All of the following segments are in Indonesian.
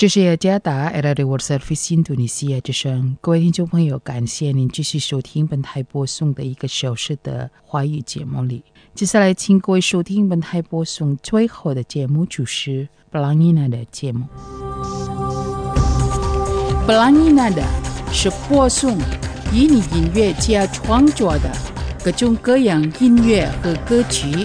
这是雅加达 Era World Service Indonesia 之声，各位听众朋友，感谢您继续收听本台播送的1个小时的华语节目里。接下来请各位收听本台播送最后的节目，就是 Pelangi Nada 节目。Pelangi Nada 是播送以你音乐家创作的各种各样音乐和歌曲。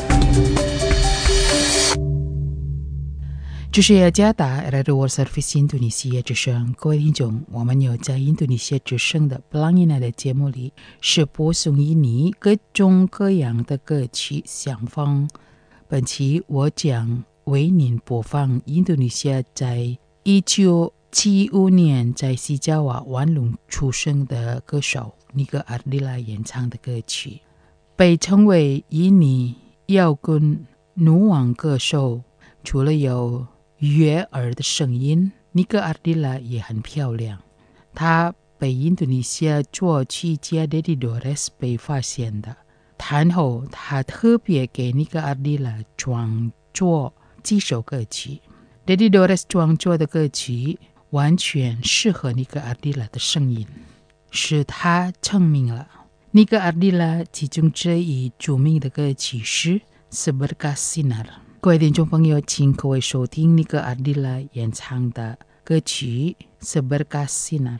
这是雅加达 Radio World Service Indonesia 之声，各位听众，我们有在印度尼西亚之声的 Pelangi Nada 节目里是播送以你各种各样的歌曲相逢。本期我将为您播放印度尼西亚在1975年在西爪哇万隆出生的歌手尼格阿迪拉演唱的歌曲，被称为印尼摇滚女王歌手。除了有悦耳的声音，尼格阿迪拉也很漂亮。她被印度尼西亚作曲家 Dedi Dores 被发现的。弹后，他特别给尼格阿迪拉创作几首歌曲。Dedi Dores 创作的歌曲完全适合尼格阿迪拉的声音，使他成名了。尼格阿迪拉其中之一著名的歌曲是 Seberkas Sinar。各位听众朋友，请各位收听尼格阿迪拉演唱的歌曲 Seberkas Sinar。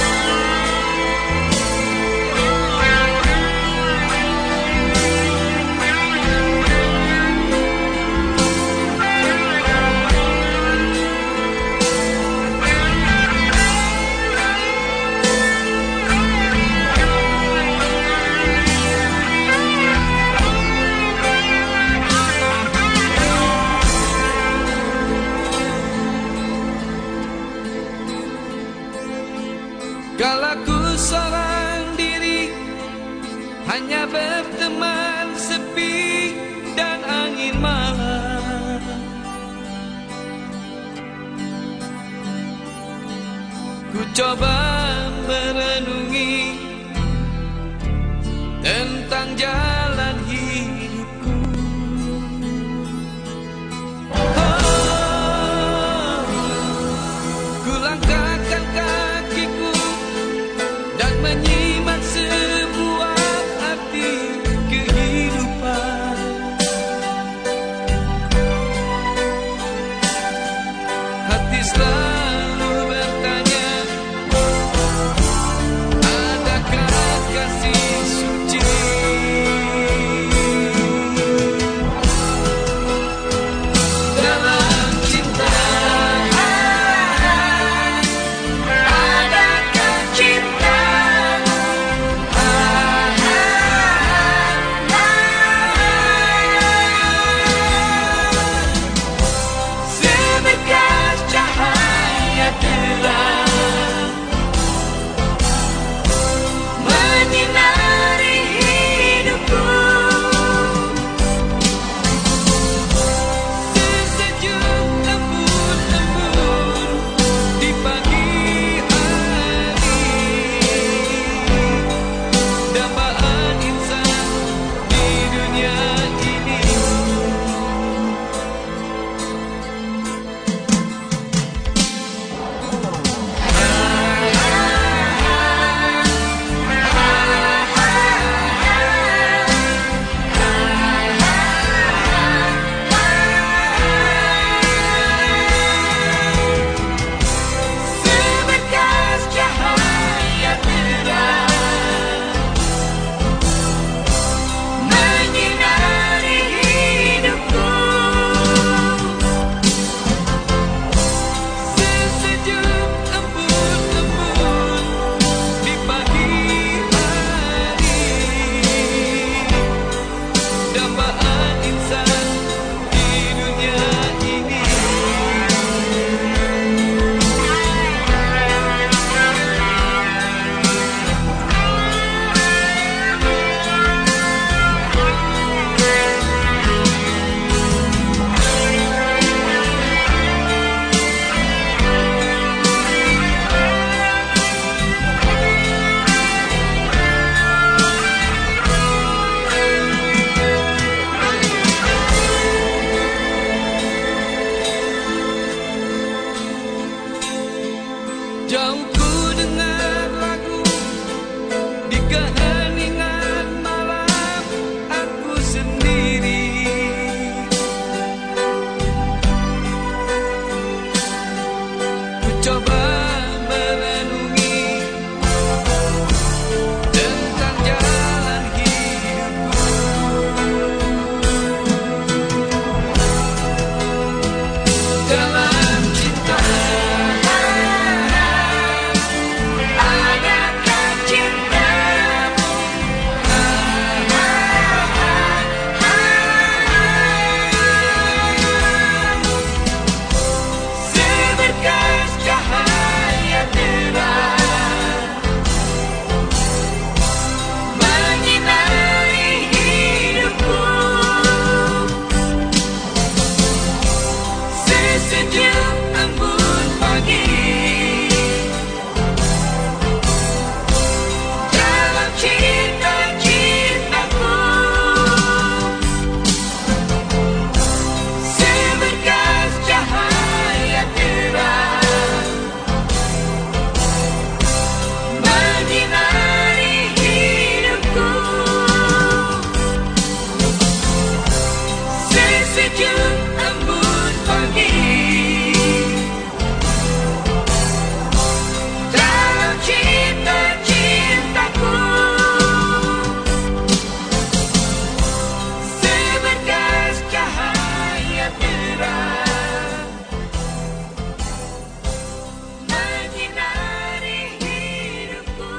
Kalau ku seorang diri, hanya berteman sepi dan angin malam. Ku coba merenungi tentang jalan hidupku. Ku langkahkan kakiku dan menyimak sebuah arti kehidupan. Hati selalu bertanya, adakah kasih suci dalam cinta? Adakah cinta sebekas cahaya Jauh ku dengar lagu di keheningan malam aku sendiri. Ku coba merenungi tentang jalan hidupku. Dalam cinta adakah cintamu? Seberkas cahaya terang menyinari hidupku. Sesejuk embun pagi dalam cinta-cintaku. Seberkas cahaya terang menyinari hidupku. Sesejuk embun pagi dalam cinta-cintaku. Seberkas cahaya terang menyinari hidupku.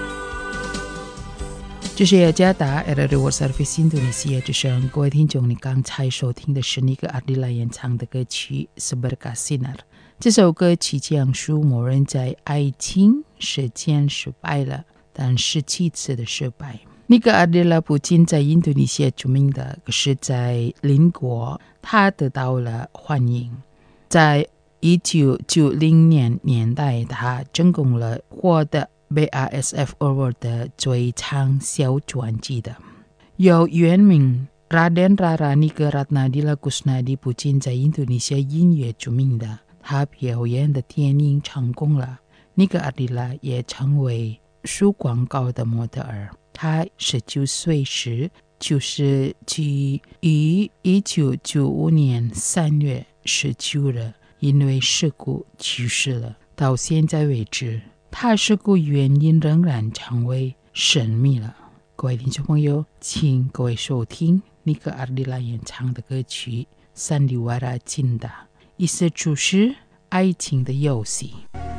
这是雅加达 RRI World Service Indonesia 之声，各位听众，你刚才收听的是尼格阿迪拉演唱的歌曲《Seberkas Sinar》。这首歌曲讲述某人在爱情实践失败了，但是7次的失败。尼格阿迪拉不仅在印度尼西亚著名的，可是在邻国他得到了欢迎。在1990年代，他成功了获得BASF Award 的最畅销专辑的。有原名 Raden Rara Nikeratnadila Kusnadi 不仅在印度尼西亚音乐著名的，他表演的电影成功了，尼格阿迪拉也成为属广告的模特儿。他19岁时就是于1995年3月19日因为事故去世了。到现在为止，他事故原因仍然成为神秘了。各位听众朋友，请各位收听尼格阿迪拉演唱的歌曲《Sandiwara Cinta》，意思就是爱情的游戏。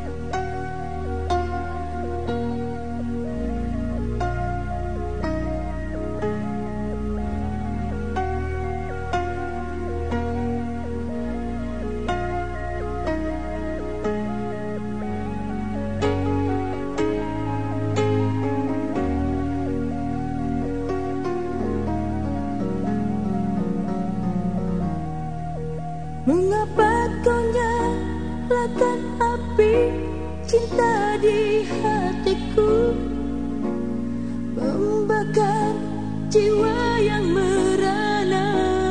Mengapa kau nyalakan api cinta di hatiku, membakar jiwa yang merana.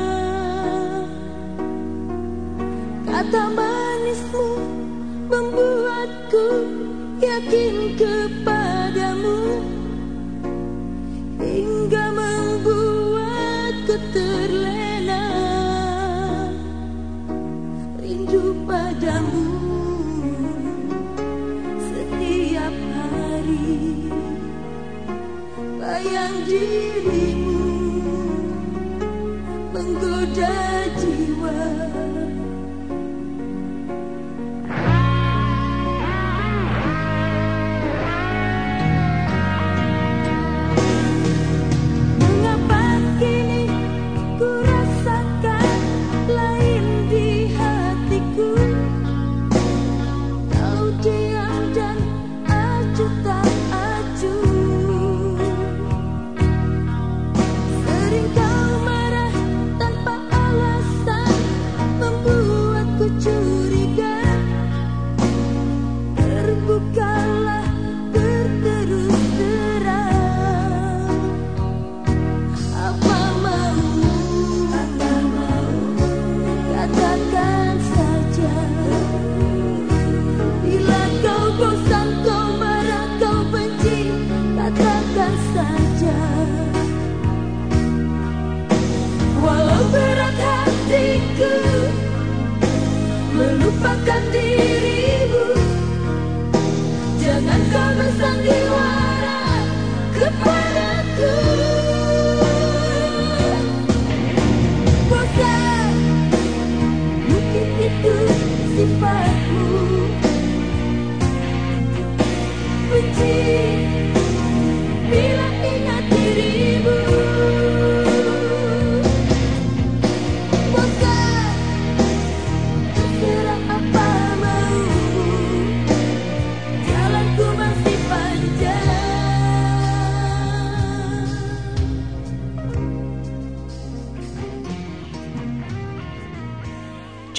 Kata manismu membuatku yakin kepadamu, hingga membuatku terlena rindu padamu setiap hari. Bayang dirimu menggoda jiwa. Mengapa kini ku rasakan lain di hatiku? Kau diam dan acuh tak acuh. Sering kau marah tanpa alasan, membuat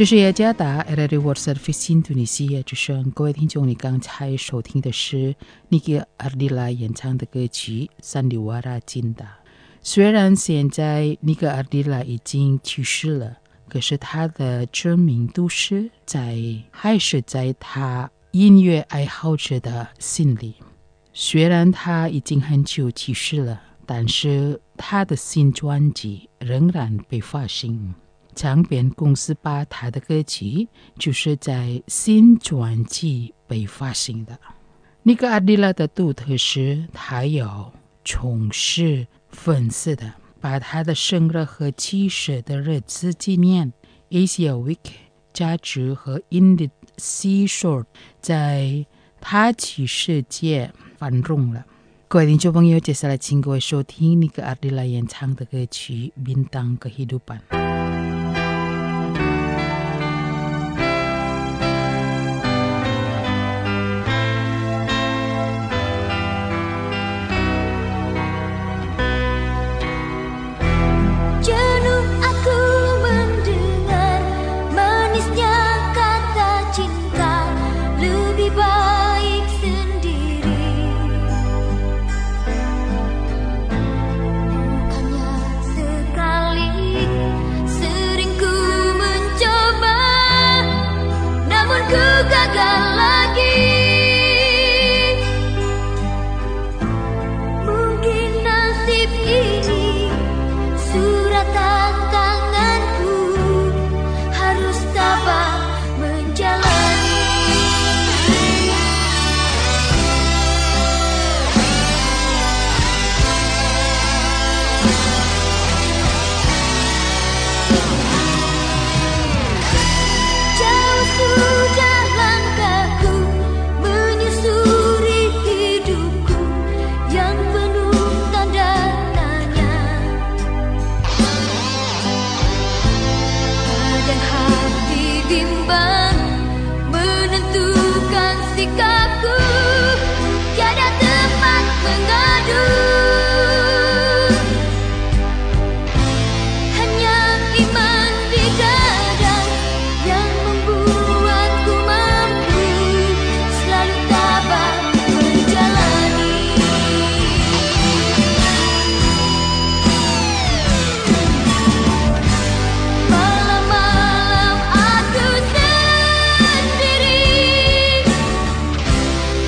这是雅加达 RRI World Service Indonesia 之声，各位听众，你刚才收听的是 Niki Ardila 演唱的歌曲《Sandiwara Cinta》。虽然现在 Niki Ardila 已经去世了，可是他的知名度还是在他音乐爱好者的心里。虽然他已经很久去世了，但是他的新专辑仍然被发行。唱片公司把他的歌曲就是在新专辑被发行的。Niki Ardila 的独特是他有重视粉丝的，把他的生日和去世的日子纪念 Asia Week 价值和 Indie Seashore 在他去世界繁荣了。各位听众朋友，接下来请各位收听 Niki Ardila 演唱的歌曲《Bintang Kehidupan》。 Jenuh aku mendengar manisnya kata cinta, lebih baik sendiri. Bukannya sekali, sering ku mencoba, namun ku gagal lagi. Mungkin nasib ini suratan tanganku, harus tabah menjalani. Jauh sudah langkahku menyusuri hidupku yang penuh tanda tanya. Kadang hati bimbang menentukan sikapku, tiada tempat mengadu. Hanya iman di dada yang membuatku mampu selalu tabah menjalani. Malam-malam aku sendiri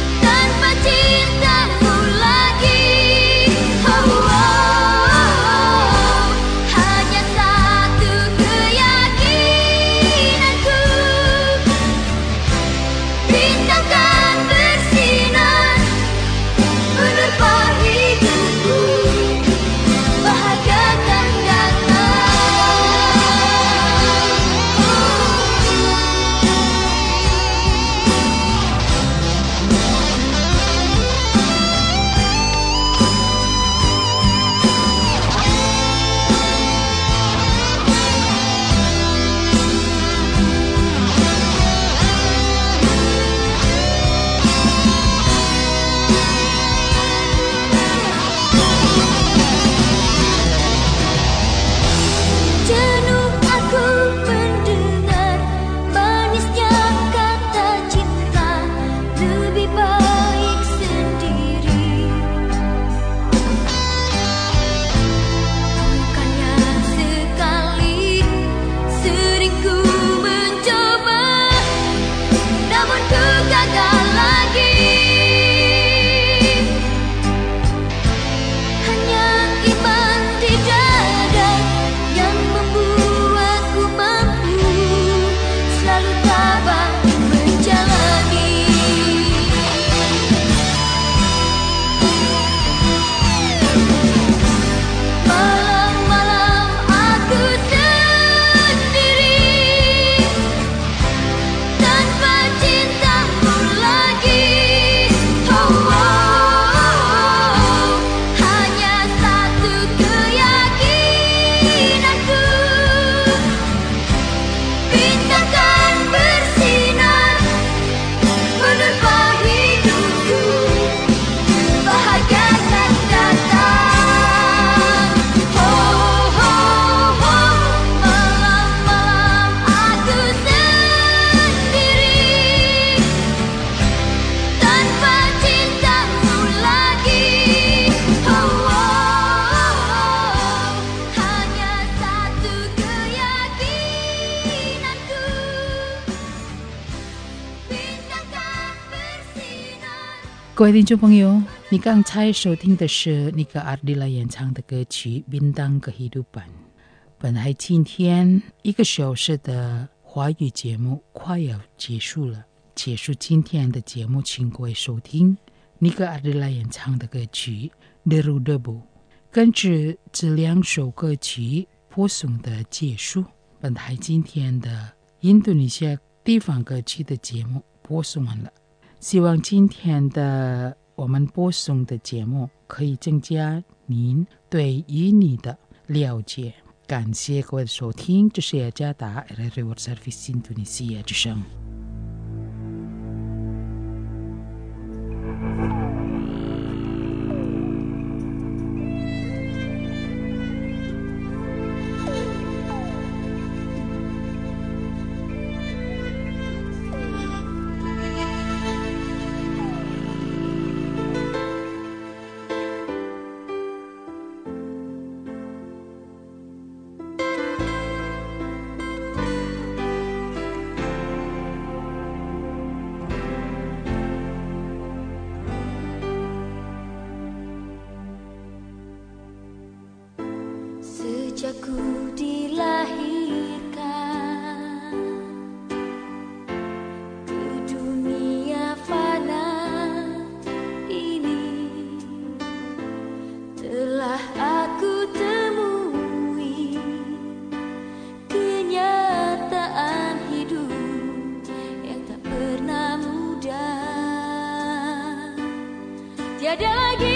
各位听众朋友，你刚才收听的是尼格阿迪拉演唱的歌曲《Bintang Kehidupan》。本来今天1个小时的华语节目快要结束了，结束今天的节目，请各位收听尼格阿迪拉演唱的歌曲《Deru Debu》。跟着这2首歌曲播送的结束，本台今天的印度尼西亚地方歌曲的节目播送完了。希望今天的我们播送的节目可以增加您对印尼的了解。感谢各位的收听，这是雅加达 RRI World Service Indonesia 之声。 Sejak ku dilahirkan ke dunia fana ini, telah aku temui kenyataan hidup yang tak pernah mudah. Tiada lagi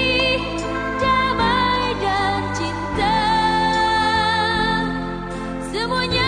damai dan cinta, semuanya